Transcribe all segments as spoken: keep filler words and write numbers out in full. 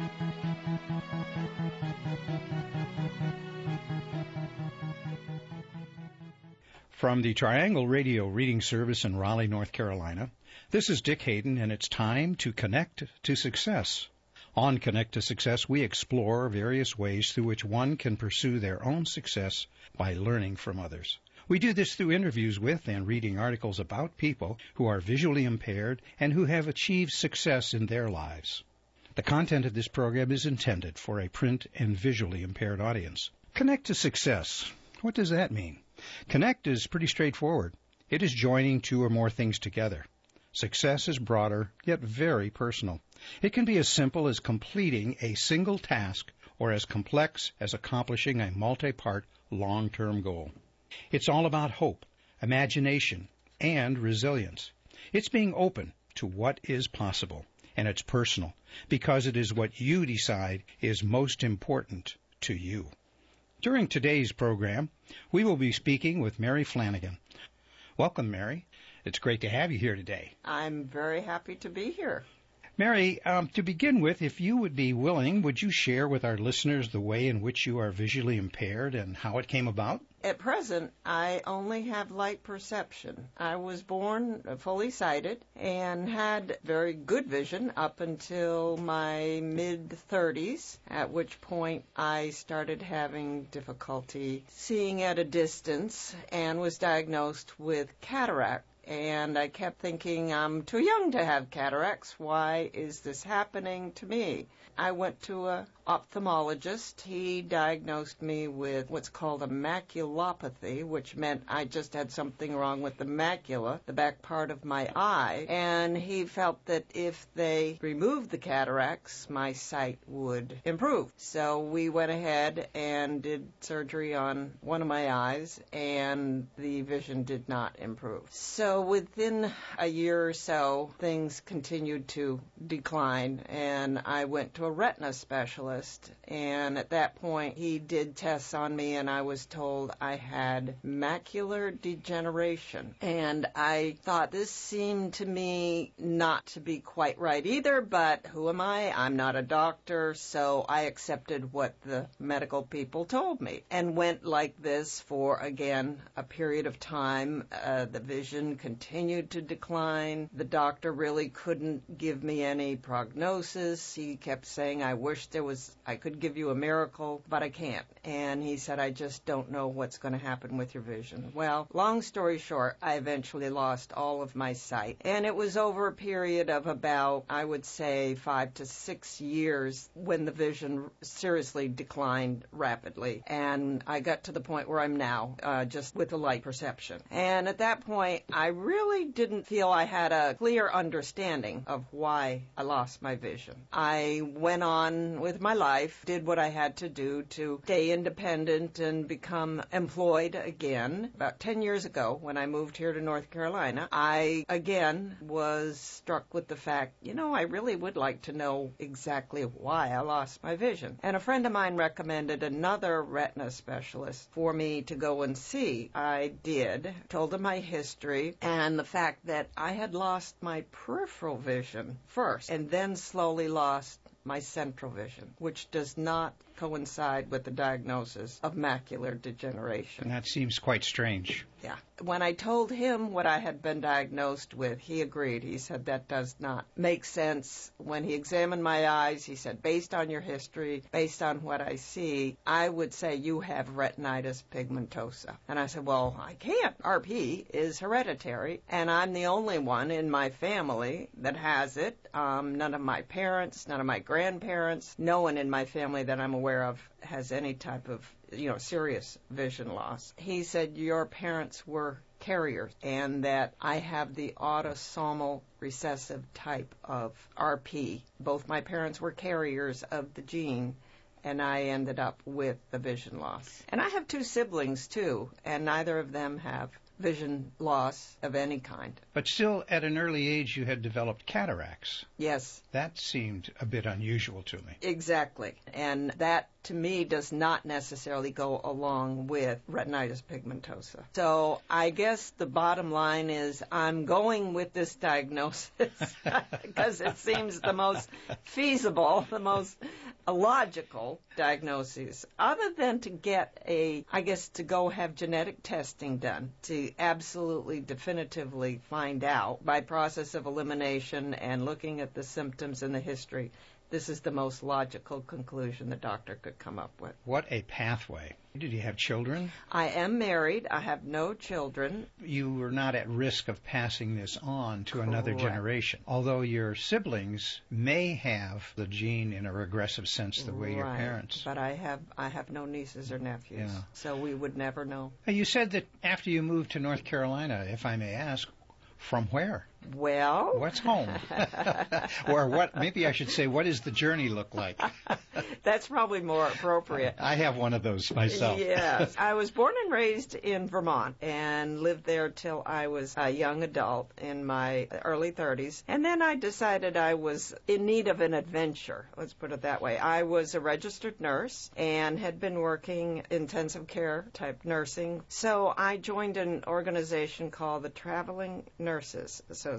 From the Triangle Radio Reading Service in Raleigh, North Carolina, this is Dick Hayden, and it's time to Connect to Success. On Connect to Success, we explore various ways through which one can pursue their own success by learning from others. We do this through interviews with and reading articles about people who are visually impaired and who have achieved success in their lives. The content of this program is intended for a print and visually impaired audience. Connect to Success. What does that mean? Connect is pretty straightforward. It is joining two or more things together. Success is broader, yet very personal. It can be as simple as completing a single task or as complex as accomplishing a multi-part long-term goal. It's all about hope, imagination, and resilience. It's being open to what is possible, and it's personal because it is what you decide is most important to you. During today's program, we will be speaking with Mary Flanagan. Welcome, Mary. It's great to have you here today. I'm very happy to be here. Mary, um, to begin with, if you would be willing, would you share with our listeners the way in which you are visually impaired and how it came about? At present, I only have light perception. I was born fully sighted and had very good vision up until my mid-thirties, at which point I started having difficulty seeing at a distance and was diagnosed with cataract. And I kept thinking, I'm too young to have cataracts. Why is this happening to me? I went to an ophthalmologist. He diagnosed me with what's called a maculopathy, which meant I just had something wrong with the macula, the back part of my eye. And he felt that if they removed the cataracts, my sight would improve. So we went ahead and did surgery on one of my eyes, and the vision did not improve. So So within a year or so, things continued to decline, and I went to a retina specialist, and at that point, he did tests on me, and I was told I had macular degeneration. And I thought this seemed to me not to be quite right either, but who am I? I'm not a doctor, so I accepted what the medical people told me, and went like this for, again, a period of time. Uh, the vision continued to decline. The doctor really couldn't give me any prognosis. He kept saying, I wish there was, I could give you a miracle, but I can't. And he said, I just don't know what's going to happen with your vision. Well, long story short, I eventually lost all of my sight. And it was over a period of about, I would say, five to six years when the vision seriously declined rapidly. And I got to the point where I'm now, uh, just with the light perception. And at that point, I really didn't feel I had a clear understanding of why I lost my vision. I went on with my life, did what I had to do to stay independent and become employed again. About ten years ago, when I moved here to North Carolina, I again was struck with the fact, you know, I really would like to know exactly why I lost my vision. And a friend of mine recommended another retina specialist for me to go and see. I did, told him my history, and the fact that I had lost my peripheral vision first and then slowly lost my central vision, which does not coincide with the diagnosis of macular degeneration. And that seems quite strange. Yeah. When I told him what I had been diagnosed with, he agreed. He said that does not make sense. When he examined my eyes, he said, based on your history, based on what I see, I would say you have retinitis pigmentosa. And I said, well, I can't. R P is hereditary, and I'm the only one in my family that has it. Um, none of my parents, none of my grandparents, no one in my family that I'm aware of has any type of, you know, serious vision loss. He said your parents were carriers and that I have the autosomal recessive type of R P. Both my parents were carriers of the gene, and I ended up with the vision loss. And I have two siblings, too, and neither of them have vision loss of any kind. But still, at an early age, you had developed cataracts. Yes. That seemed a bit unusual to me. Exactly. And that, to me, does not necessarily go along with retinitis pigmentosa. So I guess the bottom line is I'm going with this diagnosis because it seems the most feasible, the most logical diagnosis, other than to get a, I guess, to go have genetic testing done to absolutely definitively find out by process of elimination and looking at the symptoms and the history. This is the most logical conclusion the doctor could come up with. What a pathway. Did you have children? I am married. I have no children. You were not at risk of passing this on to another Correct. generation, although your siblings may have the gene in a regressive sense the way Right. your parents. But I have I have no nieces or nephews, Yeah. so we would never know. You said that after you moved to North Carolina, if I may ask, from where? Well, What's home? Or what? Maybe I should say, what does the journey look like? that's probably more appropriate. I have one of those myself. Yes. I was born and raised in Vermont and lived there till I was a young adult in my early thirties. And then I decided I was in need of an adventure. Let's put it that way. I was a registered nurse and had been working intensive care type nursing. So I joined an organization called the Traveling Nurses Association.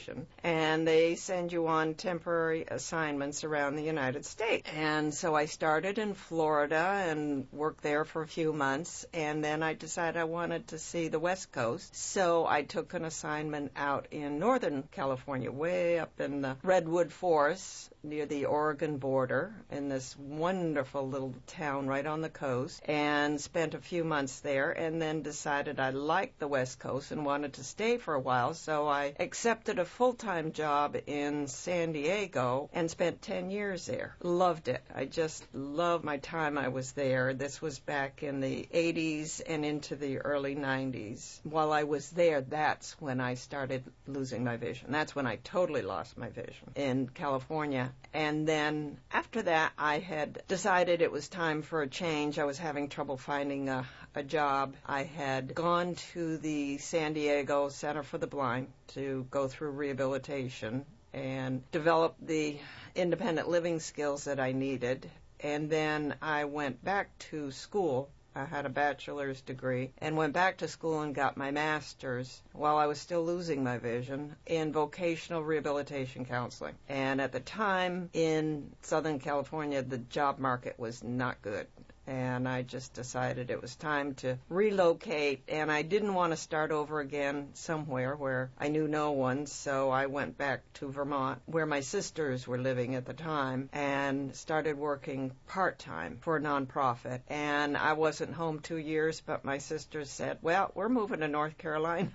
And they send you on temporary assignments around the United States. And so I started in Florida and worked there for a few months, and then I decided I wanted to see the West Coast. So I took an assignment out in Northern California, way up in the Redwood Forest near the Oregon border in this wonderful little town right on the coast, and spent a few months there, and then decided I liked the West Coast and wanted to stay for a while. So I accepted a full-time job in San Diego and spent ten years there. Loved it. I just loved my time I was there. This was back in the eighties and into the early nineties. While I was there, that's when I started losing my vision. That's when I totally lost my vision in California. And then after that, I had decided it was time for a change. I was having trouble finding a, a job. I had gone to the San Diego Center for the Blind to go through rehabilitation and develop the independent living skills that I needed. And then I went back to school. I had a bachelor's degree and went back to school and got my master's while I was still losing my vision in vocational rehabilitation counseling. And at the time in Southern California, the job market was not good. And I just decided it was time to relocate, and I didn't want to start over again somewhere where I knew no one, so I went back to Vermont, where my sisters were living at the time, and started working part-time for a nonprofit. And I wasn't home two years, but my sisters said, well, we're moving to North Carolina.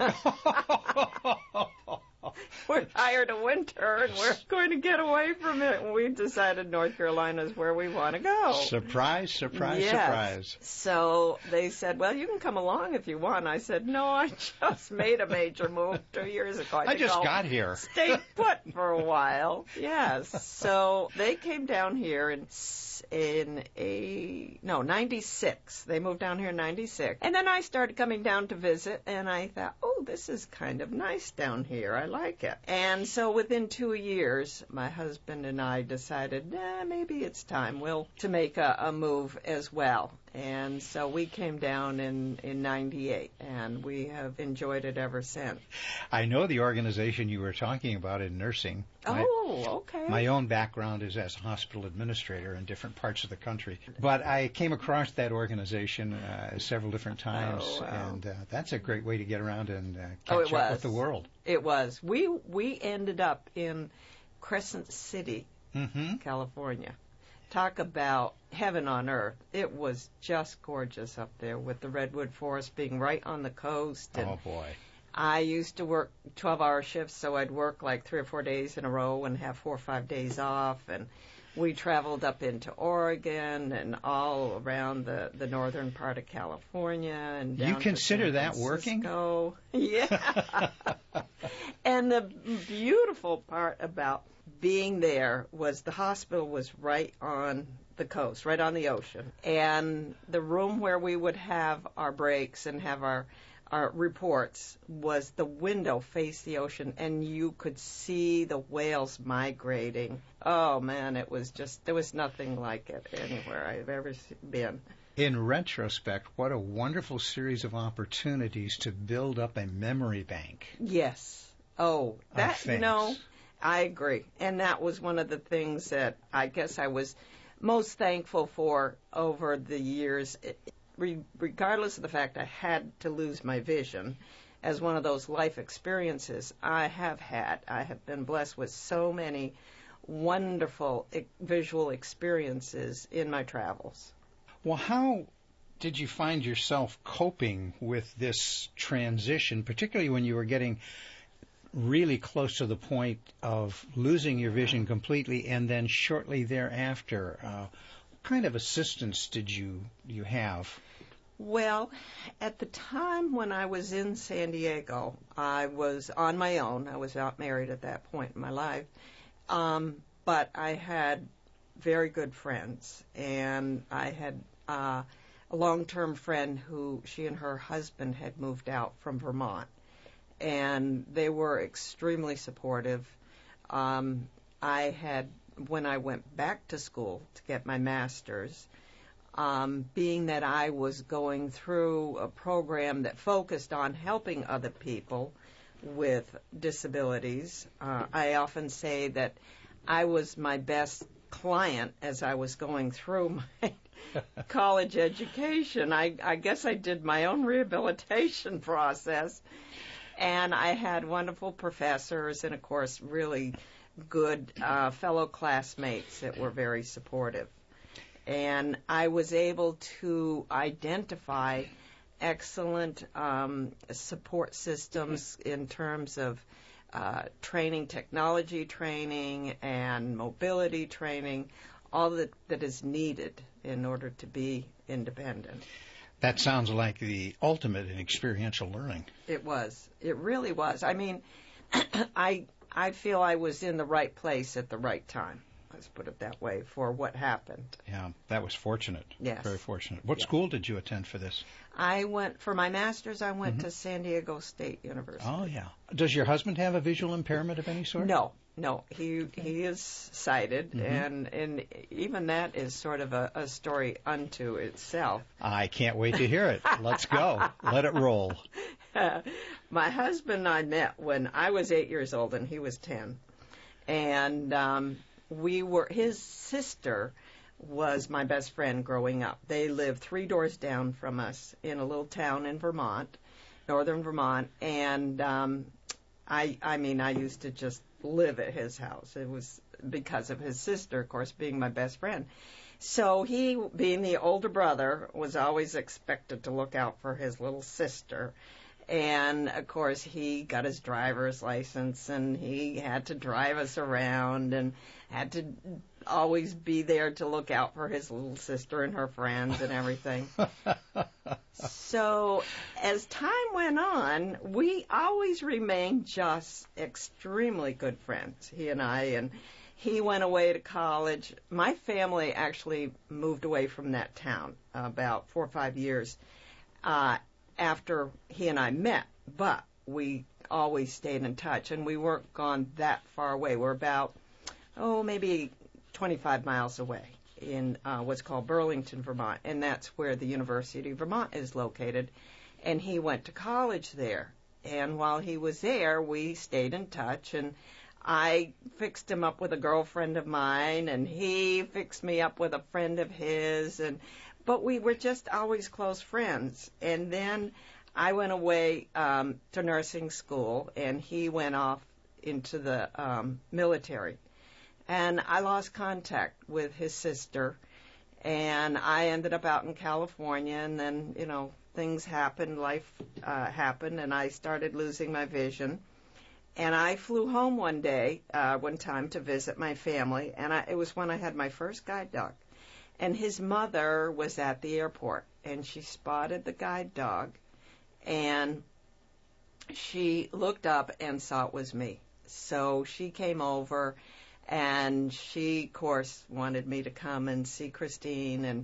We're tired of winter, and we're going to get away from it. And we decided North Carolina is where we want to go. Surprise, surprise, yes. surprise. So they said, well, you can come along if you want. I said, no, I just made a major move two years ago. I, I just go got here. Stay put for a while. Yes. So they came down here in in a no ninety-six. They moved down here in ninety-six, and then I started coming down to visit, and I thought, oh, this is kind of nice down here. I like it. And so within two years, my husband and I decided, nah, maybe it's time we'll to make a, a move as well. And so we came down in, in ninety-eight, and we have enjoyed it ever since. I know the organization you were talking about in nursing. My, oh, okay. My own background is as a hospital administrator in different parts of the country. But I came across that organization uh, several different times, oh, wow. and uh, that's a great way to get around and uh, oh, catch it up was. with the world. It was. We, we ended up in Crescent City, mm-hmm. California. Talk about heaven on earth. It was just gorgeous up there with the Redwood Forest being right on the coast. And oh, boy. I used to work twelve-hour shifts, so I'd work like three or four days in a row and have four or five days off. And we traveled up into Oregon and all around the, the northern part of California. And down You consider to San that working? Francisco. Yeah. And the beautiful part about being there was the hospital was right on the coast, right on the ocean. And the room where we would have our breaks and have our uh, reports was the window faced the ocean, and you could see the whales migrating. Oh, man, it was just, there was nothing like it anywhere I've ever been. In retrospect, what a wonderful series of opportunities to build up a memory bank. Yes. Oh, that, you know, I agree. And that was one of the things that I guess I was most thankful for over the years, regardless of the fact I had to lose my vision. As one of those life experiences I have had, I have been blessed with so many wonderful visual experiences in my travels. Well, how did you find yourself coping with this transition, particularly when you were getting really close to the point of losing your vision completely, and then shortly thereafter, uh, what kind of assistance did you you have? Well, at the time when I was in San Diego, I was on my own. I was not married at that point in my life, um, but I had very good friends, and I had uh, a long-term friend who she and her husband had moved out from Vermont. And they were extremely supportive. Um, I had, when I went back to school to get my master's, um, being that I was going through a program that focused on helping other people with disabilities, uh, I often say that I was my best client as I was going through my college education. I, I guess I did my own rehabilitation process. And I had wonderful professors and, of course, really good uh, fellow classmates that were very supportive. And I was able to identify excellent um, support systems in terms of uh, training, technology training, and mobility training, all that, that is needed in order to be independent. That sounds like the ultimate in experiential learning. It was. It really was. I mean, I I feel I was in the right place at the right time. Let's put it that way, for what happened. Yeah, that was fortunate. Yes. Very fortunate. What yes. school did you attend for this? I went, for my master's, I went mm-hmm. to San Diego State University. Oh, yeah. Does your husband have a visual impairment of any sort? No. No, he okay. he is sighted, mm-hmm. and, and even that is sort of a, a story unto itself. I can't wait to hear it. Let's go. Let it roll. Uh, my husband and I met when I was eight years old and he was ten. And um, we were, his sister was my best friend growing up. They lived three doors down from us in a little town in Vermont, northern Vermont, and um, I I mean, I used to just live at his house. It was because of his sister, of course, being my best friend. So he, being the older brother, was always expected to look out for his little sister. And, of course, he got his driver's license, and he had to drive us around and had to always be there to look out for his little sister and her friends and everything. So as time went on, we always remained just extremely good friends, he and I. And he went away to college. My family actually moved away from that town about four or five years uh, after he and I met, but we always stayed in touch, and we weren't gone that far away. We're about, oh, maybe twenty-five miles away in uh, what's called Burlington, Vermont, and that's where the University of Vermont is located. And he went to college there, and while he was there, we stayed in touch, and I fixed him up with a girlfriend of mine, and he fixed me up with a friend of his, and but we were just always close friends. And then I went away um, to nursing school, and he went off into the um, military. And I lost contact with his sister, and I ended up out in California, and then, you know, things happened, life uh, happened, and I started losing my vision. And I flew home one day, uh, one time to visit my family, and I, it was when I had my first guide dog. And his mother was at the airport, and she spotted the guide dog, and she looked up and saw it was me. So she came over, and she, of course, wanted me to come and see Christine, and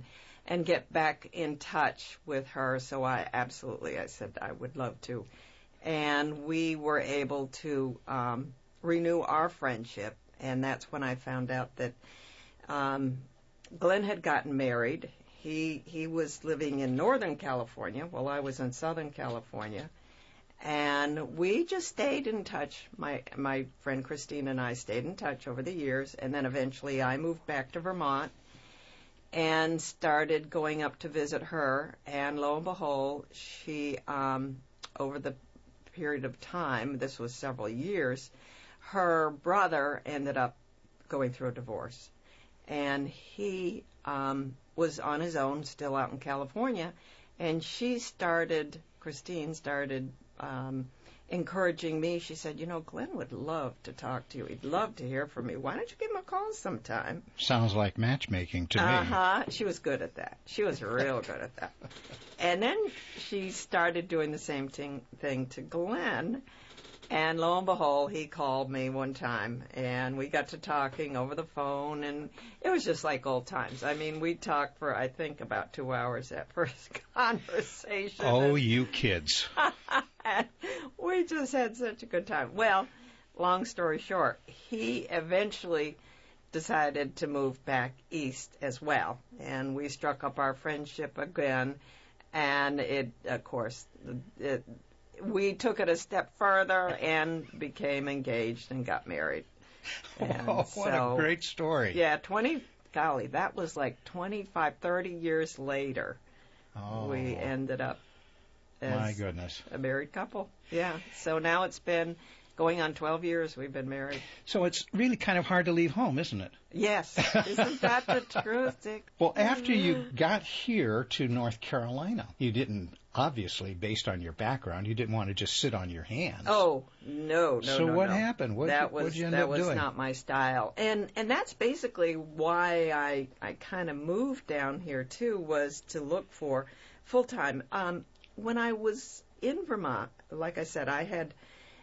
and get back in touch with her. So I absolutely, I said I would love to. And we were able to um, renew our friendship, and that's when I found out that um, Glenn had gotten married. He he was living in Northern California while I was in Southern California. And we just stayed in touch. My my friend Christine and I stayed in touch over the years. And then eventually I moved back to Vermont and started going up to visit her. And lo and behold, she, um, over the period of time, this was several years, her brother ended up going through a divorce. And he um, was on his own, still out in California. And she started, Christine started um, encouraging me. She said, you know, Glenn would love to talk to you. He'd love to hear from you. Why don't you give him a call sometime? Sounds like matchmaking to uh-huh. me. Uh-huh. She was good at that. She was real good at that. And then she started doing the same thing, thing to Glenn. And lo and behold, he called me one time, and we got to talking over the phone, and it was just like old times. I mean, we talked for, I think, about two hours that first conversation. Oh, you kids. We just had such a good time. Well, long story short, he eventually decided to move back east as well, and we struck up our friendship again, and it, of course, it, we took it a step further and became engaged and got married. And oh, what so, a great story. Yeah, twenty, golly, that was like twenty-five, thirty years later. Oh, we ended up as my goodness. a married couple. Yeah, so now it's been going on twelve years we've been married. So it's really kind of hard to leave home, isn't it? Yes. Isn't that the truth, Dick? Well, after you got here to North Carolina, you didn't, obviously, based on your background, you didn't want to just sit on your hands. Oh, no, no, so no, what no. happened? What that did was, you end that up was doing? not my style. And and that's basically why I, I kind of moved down here, too, was to look for full-time. Um, when I was in Vermont, like I said, I had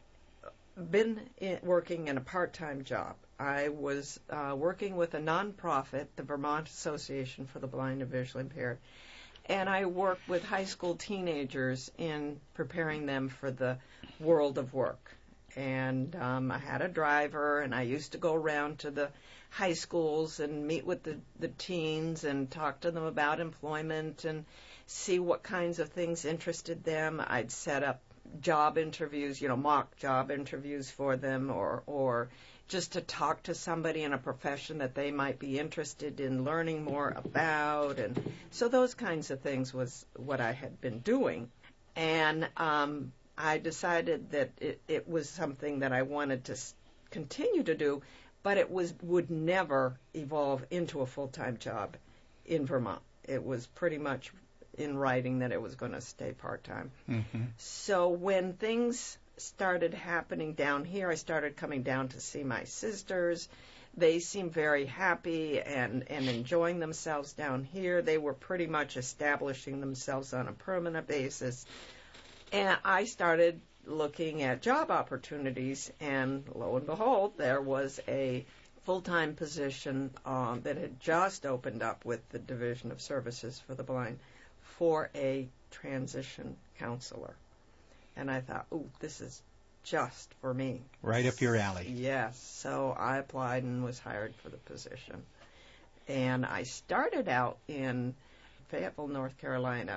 been in, working in a part-time job. I was uh, working with a nonprofit, the Vermont Association for the Blind and Visually Impaired, and I worked with high school teenagers in preparing them for the world of work. And um, I had a driver, and I used to go around to the high schools and meet with the, the teens and talk to them about employment and see what kinds of things interested them. I'd set up job interviews, you know, mock job interviews for them, or or just to talk to somebody in a profession that they might be interested in learning more about. And so those kinds of things was what I had been doing. And um, I decided that it, it was something that I wanted to s- continue to do, but it was would never evolve into a full-time job in Vermont. It was pretty much in writing that it was going to stay part-time. Mm-hmm. So when things started happening down here, I started coming down to see my sisters. They seemed very happy and, and enjoying themselves down here. They were pretty much establishing themselves on a permanent basis. And I started looking at job opportunities, and lo and behold, there was a full-time position um, that had just opened up with the Division of Services for the Blind for a transition counselor. And I thought, ooh, this is just for me. Right up your alley. Yes. So I applied and was hired for the position. And I started out in Fayetteville, North Carolina.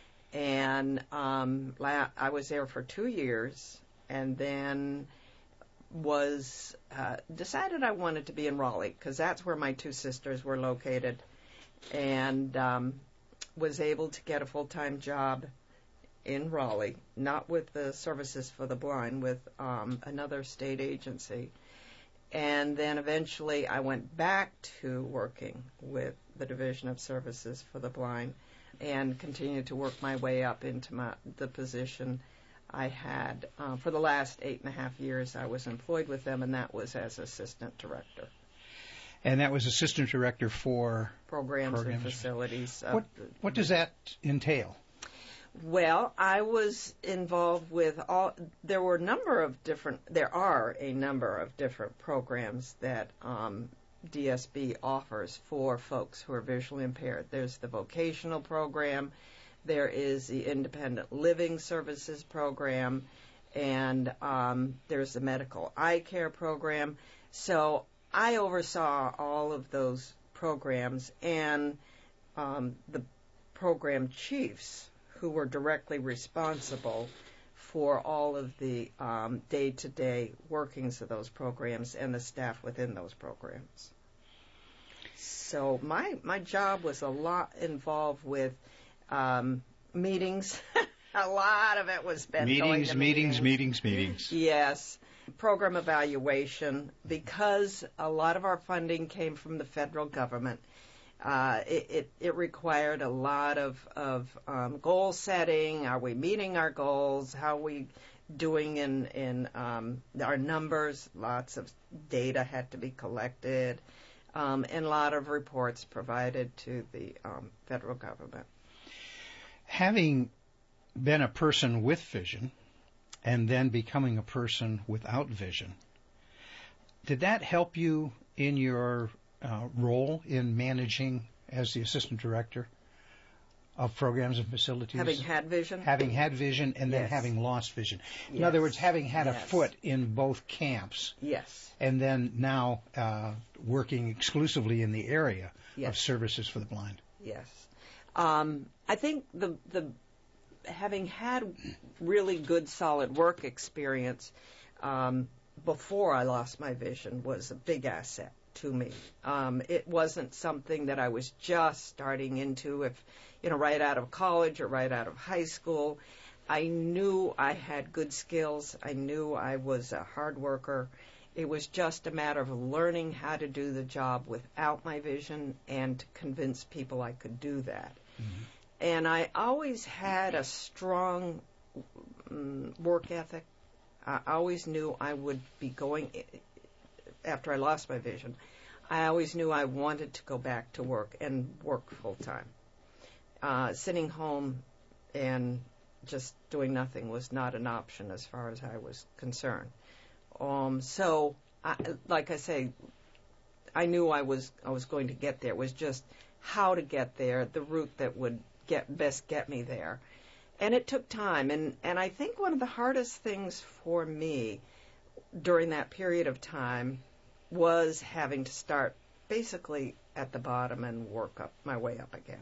And um, la- I was there for two years and then was uh, decided I wanted to be in Raleigh because that's where my two sisters were located. And um, was able to get a full-time job in Raleigh, not with the Services for the Blind, with um, another state agency. And then eventually I went back to working with the Division of Services for the Blind and continued to work my way up into my, the position I had. Uh, for the last eight and a half years I was employed with them, and that was as assistant director. And that was assistant director for programs, programs. and facilities. What, what does that entail? Well, I was involved with all, there were a number of different, there are a number of different programs that um, D S B offers for folks who are visually impaired. There's the vocational program, there is the independent living services program, and um, there's the medical eye care program. So I oversaw all of those programs, and um, the program chiefs who were directly responsible for all of the um, day-to-day workings of those programs and the staff within those programs. So my my job was a lot involved with um, meetings. A lot of it was spent meetings, going to meetings, meetings, meetings, meetings. Yes. Program evaluation, because a lot of our funding came from the federal government. Uh, it, it, it required a lot of, of um, goal setting. Are we meeting our goals? How are we doing in, in um, our numbers? Lots of data had to be collected, um, and a lot of reports provided to the um, federal government. Having been a person with vision and then becoming a person without vision, did that help you in your Uh, role in managing as the assistant director of programs and facilities? Having had vision? Having had vision and then Yes. having lost vision. In Yes. other words, having had Yes. a foot in both camps. Yes. And then now uh, working exclusively in the area Yes. of services for the blind. Yes. Um, I think the the having had really good solid work experience um, before I lost my vision was a big asset to me. Um, it wasn't something that I was just starting into, if you know, right out of college or right out of high school. I knew I had good skills. I knew I was a hard worker. It was just a matter of learning how to do the job without my vision and to convince people I could do that. Mm-hmm. And I always had a strong um, work ethic. I always knew I would be going, after I lost my vision, I always knew I wanted to go back to work and work full time. Uh, sitting home and just doing nothing was not an option as far as I was concerned. Um, so, I, like I say, I knew I was I was going to get there. It was just how to get there, the route that would get best get me there, and it took time. And and I think one of the hardest things for me during that period of time was having to start basically at the bottom and work up my way up again.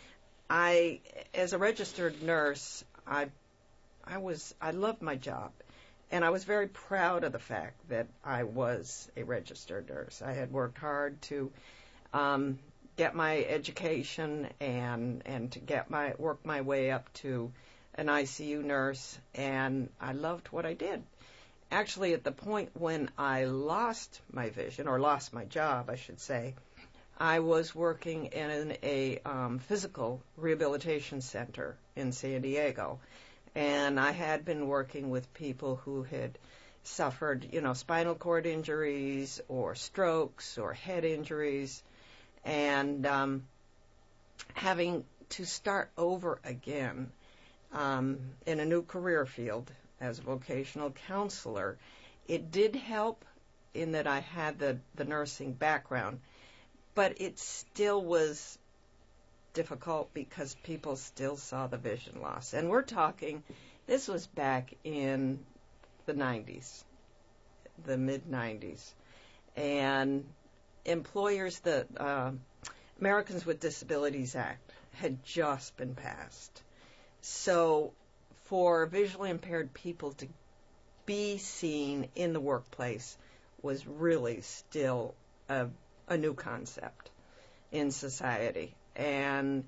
I, as a registered nurse, I, I was, I loved my job, and I was very proud of the fact that I was a registered nurse. I had worked hard to um, get my education and and to get my work my way up to an I C U nurse, and I loved what I did. Actually, at the point when I lost my vision, or lost my job, I should say, I was working in a um, physical rehabilitation center in San Diego, and I had been working with people who had suffered, you know, spinal cord injuries or strokes or head injuries, and um, having to start over again um, in a new career field as a vocational counselor. It did help in that I had the, the nursing background, but it still was difficult because people still saw the vision loss. And we're talking, this was back in the nineties, the mid-nineties. And employers, the uh, Americans with Disabilities Act had just been passed. So for visually impaired people to be seen in the workplace was really still a, a new concept in society. And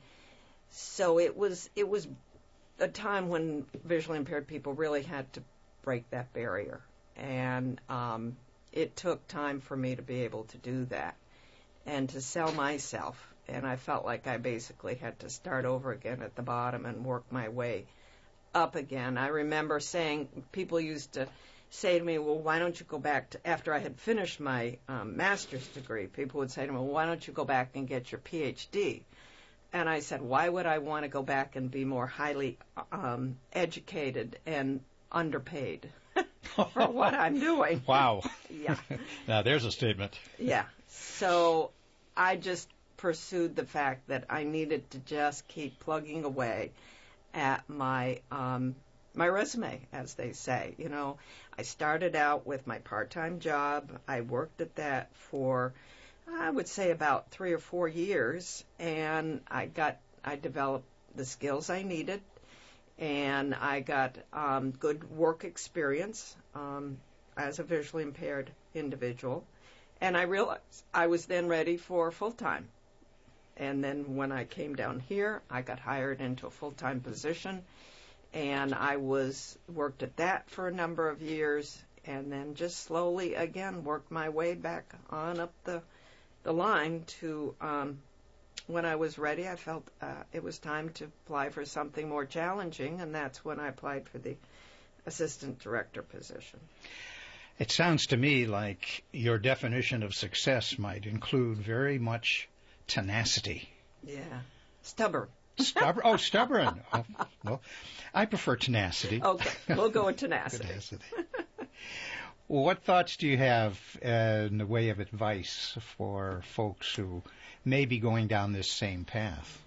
so it was it was a time when visually impaired people really had to break that barrier. And um, it took time for me to be able to do that and to sell myself. And I felt like I basically had to start over again at the bottom and work my way up again. I remember saying, people used to say to me, well, why don't you go back to, after I had finished my um, master's degree, people would say to me, well, why don't you go back and get your P H D? And I said, why would I want to go back and be more highly um, educated and underpaid for what I'm doing? Wow. Yeah. Now, there's a statement. Yeah. So I just pursued the fact that I needed to just keep plugging away at my um, my resume, as they say. You know, I started out with my part-time job. I worked at that for, I would say, about three or four years, and I got I developed the skills I needed, and I got um, good work experience um, as a visually impaired individual, and I realized I was then ready for full-time. And then when I came down here, I got hired into a full-time position, and I was worked at that for a number of years, and then just slowly again worked my way back on up the the line to um, when I was ready. I felt uh, it was time to apply for something more challenging, and that's when I applied for the assistant director position. It sounds to me like your definition of success might include very much tenacity. Yeah. Stubborn. Stubborn. Oh, stubborn. Oh, well, I prefer tenacity. Okay. We'll go with tenacity. tenacity. Well, what thoughts do you have uh, in the way of advice for folks who may be going down this same path?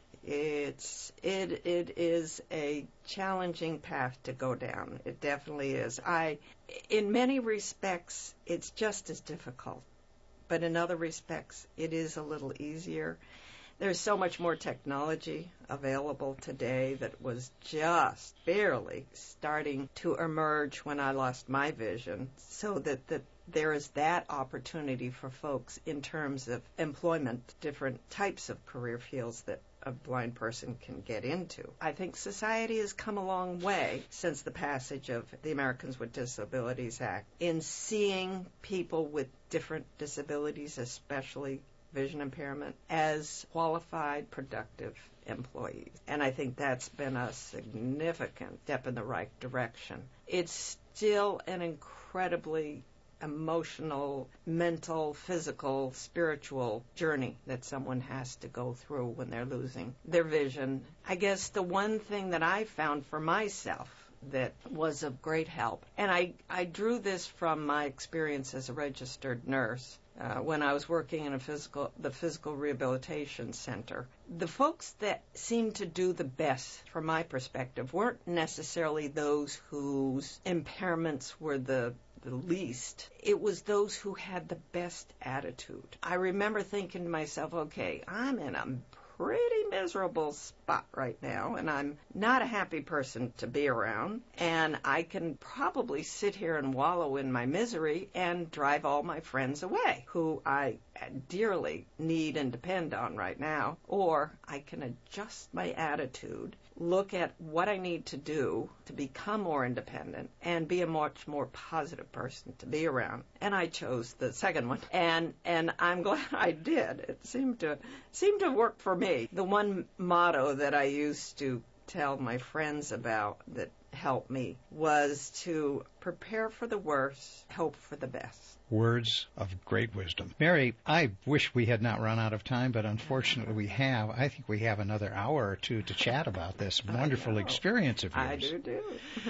It's it it is a challenging path to go down. It definitely is. I in many respects it's just as difficult. But in other respects, it is a little easier. There's so much more technology available today that was just barely starting to emerge when I lost my vision, so that, that there is that opportunity for folks in terms of employment, different types of career fields that a blind person can get into. I think society has come a long way since the passage of the Americans with Disabilities Act in seeing people with different disabilities, especially vision impairment, as qualified, productive employees. And I think that's been a significant step in the right direction. It's still an incredibly emotional, mental, physical, spiritual journey that someone has to go through when they're losing their vision. I guess the one thing that I found for myself that was of great help, and I, I drew this from my experience as a registered nurse uh, when I was working in a physical the physical rehabilitation center. The folks that seemed to do the best, from my perspective, weren't necessarily those whose impairments were the the least. It was those who had the best attitude. I remember thinking to myself, okay, I'm in a pretty miserable spot right now, and I'm not a happy person to be around, and I can probably sit here and wallow in my misery and drive all my friends away, who I dearly need and depend on right now, or I can adjust my attitude, look at what I need to do to become more independent and be a much more positive person to be around. And I chose the second one, and and I'm glad I did. It seemed to seemed to work for me. The one motto that I used to tell my friends about that helped me was to prepare for the worst, hope for the best. Words of great wisdom. Mary, I wish we had not run out of time, but unfortunately we have. I think we have another hour or two to chat about this wonderful experience of yours. I do, do.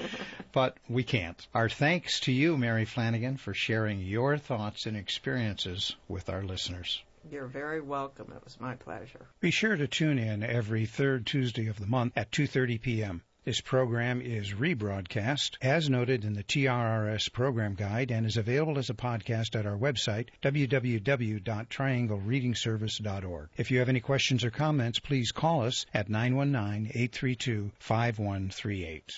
But we can't. Our thanks to you, Mary Flanagan, for sharing your thoughts and experiences with our listeners. You're very welcome. It was my pleasure. Be sure to tune in every third Tuesday of the month at two thirty p.m. This program is rebroadcast, as noted in the T R R S program guide, and is available as a podcast at our website, w w w dot triangle reading service dot org. If you have any questions or comments, please call us at nine one nine, eight three two, five one three eight.